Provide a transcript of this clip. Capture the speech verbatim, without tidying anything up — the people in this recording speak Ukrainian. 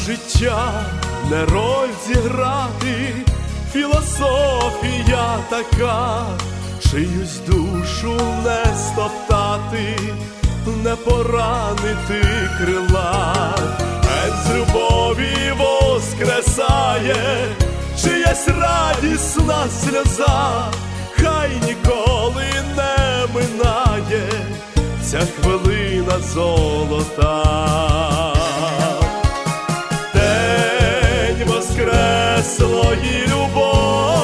життя не роль зіграти, філософія така, чиюсь душу не стоптати, не поранити крила. Ген з любові воскресає, чиясь радісна сльоза, хай ніколи не минає ця хвилина золота. День воскреслої любові